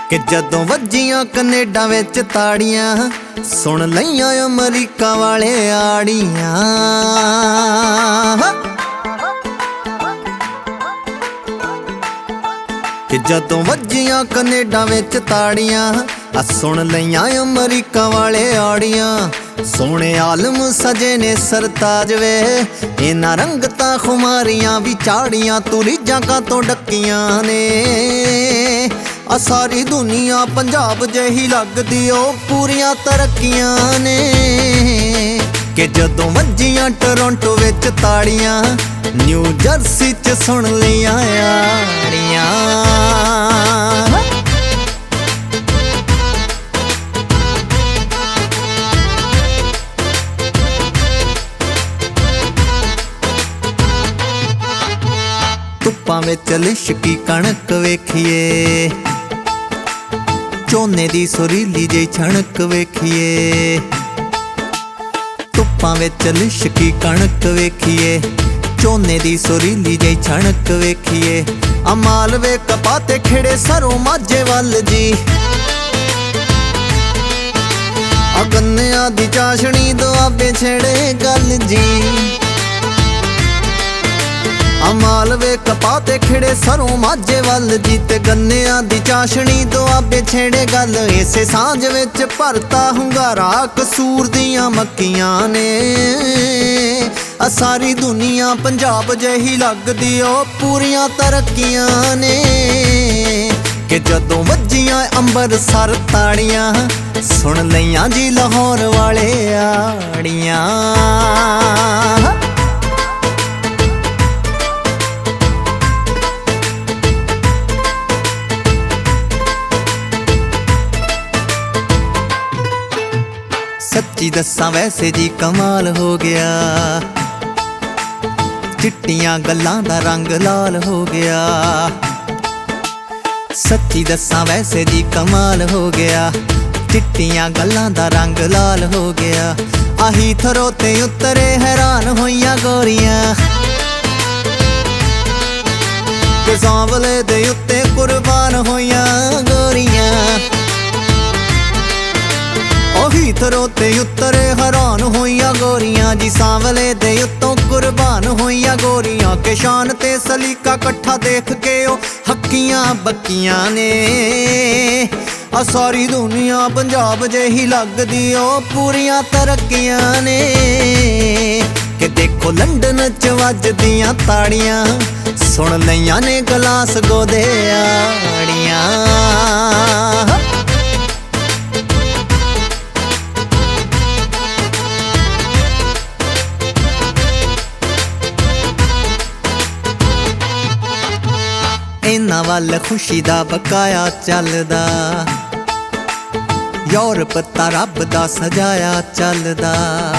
कि जदों वज्जियां कनेडा विच ताड़ियां सुन लईयां अमरीका वाले आड़ियां। कि जदों वज्जियां कनेडा विच ताड़ियां सुन लईयां अमरीका वाले आड़ियां। सोने आलम सजे ने सरताज वे इन्हां रंगतां खुमारियां भी चाड़ियां तू रीझां कातों डक्कियां ने। सारी दुनिया पंजाब जही लगदी ओ पूरियां तरक्कियां ने। कि जदों वज्जियां टोरंटो विच ताड़ियां न्यू जर्सी च सुन लियां आड़ियां। धुप्पां विच लिशकी कणक वेखिए झोने दी सुरीली जी छणक वेखिए। धुप्पां विच लिशकी कणक वेखिए झोने दी सुरीली जी छणक वेखिए। मालवे कपाते खिड़े सरों माझे वल जी गन्नियां दी चाशनी दुआबे छेड़े गल जी। मालवे कपाते खिड़े सरों माझे वल जी ते गन्नियां दी चाशनी दुआबे छेड़े गल। इसे सांझ विच भरता हुंगारा कसूर दियां मक्कियां ने। सारी दुनिया पंजाब जही लगदी ओ पूरियां तरक्कियां ने। कि जदों वज्जियां अंबरसर ताड़ियां सुन लईयां जी लाहौर वाले आड़ियां। सच्ची दस्सां वैसे जी कमाल हो गया चिट्टियां गल्लां दा रंग लाल हो गया। सच्ची दस्सां वैसे जी कमाल हो गया चिट्टियां गल्लां दा रंग लाल हो गया। आही थरो ते उतरे हैरान होइयां गोरियां ते सांवले दे उत्ते कुर्बान होइयां गोरियां। ओही थरो ते उतरे हैरान होइयां गोरियां जी सांवले दे उत्तों कुर्बान होइयां गोरियां। के शान ते सलीका कट्ठा देख के ओ हक्कियां बक्कियां ने। सारी दुनिया पंजाब जही लगदी ओ पूरियां तरक्कियां ने। कि देखो लंडन च वजदियां ताड़ियां सुन लईयां ने ग्लासगो दे आड़ियां। इन्हां वल खुशी दा बकाया चलदा यूरोप तां रब दा सजाया चलदा।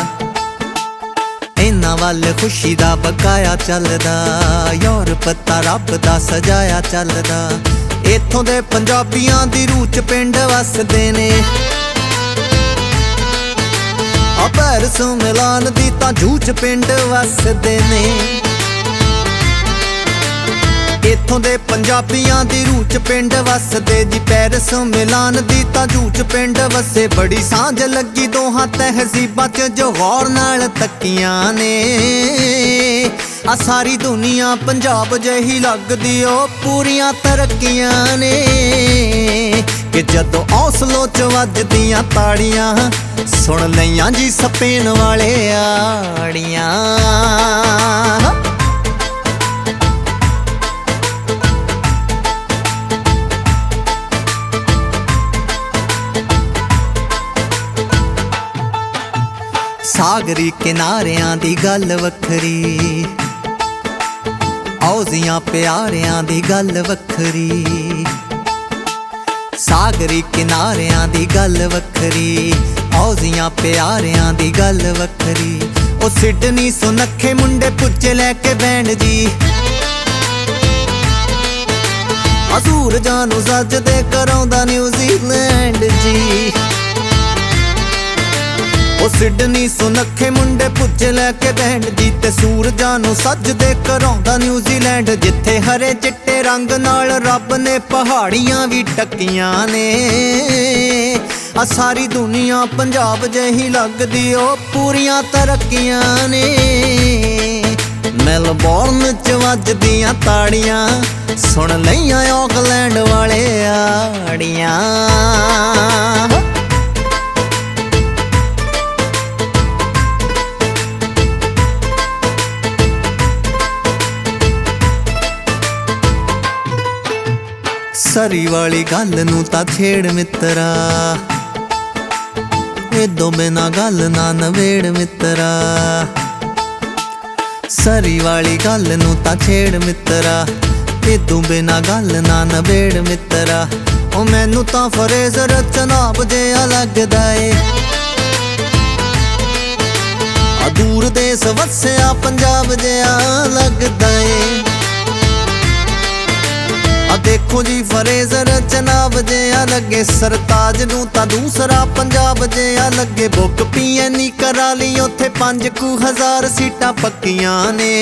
इन्हां वल खुशी दा बकाया चलदा यूरोप तां रब दा सजाया चलदा। इत्थों दे पंजाबियां दी रूह च पिंड वसदे ने। पैरिस मिलान दी तां जूह च पिंड वसदे ने। इत्थों दे पंजाबियां दी रूह च पिंड वसदे जी पैरिस मिलान दी तां जूह च पिंड वसे। बड़ी सांझ लगी दोहां तहजीबां च जो गौर नाल तक्कियां ने। सारी दुनिया पंजाब जही लगदी ओ पूरियां तरक्कियां ने। कि जदों औसलों च वजदियां ताड़ियां सुन लईयां जी स्पेन वाले आड़ियां। सागरी किनारियां दी गल वखरी औजियां प्यारियां दी गल वखरी। सागरी किनारियां दी गल वखरी औजियां प्यारियां दी गल वखरी। ओ सिडनी सुनखे मुंडे पुज्जे लैके बैंड जी असूर जानू सजदे करौंदा न्यूजीलैंड जी। ਉਹ ਸਿਡਨੀ ਸੁਨੱਖੇ ਮੁੰਡੇ ਪੁੱਜੇ ਲੈ ਕੇ ਬੈਂਡ ਜੀ ਤੇ ਸੂਰਜਾਂ ਨੂੰ ਸੱਜਦੇ ਕਰਾਉਂਦਾ ਨਿਊਜ਼ੀਲੈਂਡ। ਜਿੱਥੇ ਹਰੇ ਚਿੱਟੇ ਰੰਗ ਨਾਲ ਰੱਬ ਨੇ ਪਹਾੜੀਆਂ ਵੀ ਟੱਕੀਆਂ ਨੇ। ਆ ਸਾਰੀ ਦੁਨੀਆ ਪੰਜਾਬ ਜਿਹੀ ਲੱਗਦੀ ਉਹ ਪੂਰੀਆਂ ਤਰੱਕੀਆਂ ਨੇ। ਮੈਲਬੌਰਨ ਚ ਵੱਜਦੀਆਂ ਤਾੜੀਆਂ ਸੁਣ ਲਈਆਂ ਆਕਲੈਂਡ ਵਾਲੇ ਆੜੀਆਂ। ਸਰੀ ਵਾਲੀ ਗੱਲ ਨੂੰ ਤਾਂ ਛੇੜ ਮਿੱਤਰਾ, ਇਦੋਂ ਬਿਨਾ ਗੱਲ ਨਾ ਨਵੇੜ ਮਿੱਤਰਾ। ਸਰੀ ਵਾਲੀ ਗੱਲ ਨੂੰ ਤਾਂ ਛੇੜ ਮਿੱਤਰਾ, ਇਦੋਂ ਬਿਨਾ ਗੱਲ ਨਾ ਨਵੇੜ ਮਿੱਤਰਾ। ਉਹ ਮੈਨੂੰ ਤਾਂ ਫਰੇਜ਼ਰ ਚਨਾਬ ਜਿਹਾ ਲੱਗਦਾ ਏ, ਆ ਦੂਰ ਦੇਸ ਵਸਿਆ ਪੰਜਾਬ ਜਿਹਾ ਲੱਗਦਾ ਏ। ਆ ਦੇਖੋ ਜੀ ਫਰੇਜ਼ਰ ਚਨਾਬ ਜਿਹਾ ਲੱਗੇ, ਸਰਤਾਜ ਨੂੰ ਤਾਂ ਦੂਸਰਾ ਪੰਜਾਬ ਜਿਹਾ ਲੱਗੇ। ਬੁੱਕ PNE ਕਰਾ ਲਈ ਉੱਥੇ 5,000 ਸੀਟਾਂ ਪੱਕੀਆਂ ਨੇ।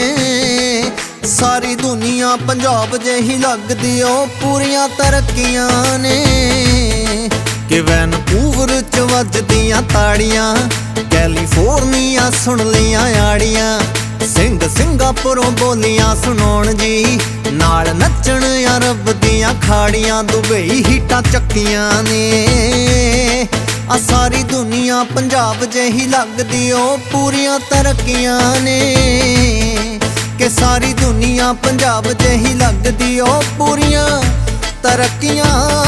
ਸਾਰੀ ਦੁਨੀਆ ਪੰਜਾਬ ਜਿਹੀ ਲੱਗਦੀ ਉਹ ਪੂਰੀਆਂ ਤਰੱਕੀਆਂ ਨੇ। ਕਿ ਵੈਨਕੂਵਰ ਚ ਵੱਜਦੀਆਂ ਤਾੜੀਆਂ, ਕੈਲੀਫੋਰਨੀਆ ਸੁਣ ਲਈਆਂ ਆੜੀਆਂ। ਸਿੰਗਾਪੁਰੋਂ ਬੋਲੀਆਂ ਸੁਣਾਉਣ ਜੀ, ਨਾਲ ਨੱਚਣ ਅਰਬ ਦੀਆਂ ਖਾੜੀਆਂ। ਦੁਬਈ ਹੀਟਾਂ ਚੱਕੀਆਂ ਨੇ। ਆ ਸਾਰੀ ਦੁਨੀਆ ਪੰਜਾਬ ਜਿਹੀ ਲੱਗਦੀ ਉਹ ਪੂਰੀਆਂ ਤਰੱਕੀਆਂ ਨੇ। ਕਿ ਸਾਰੀ ਦੁਨੀਆ ਪੰਜਾਬ ਜਿਹੀ ਲੱਗਦੀ ਉਹ ਪੂਰੀਆਂ ਤਰੱਕੀਆਂ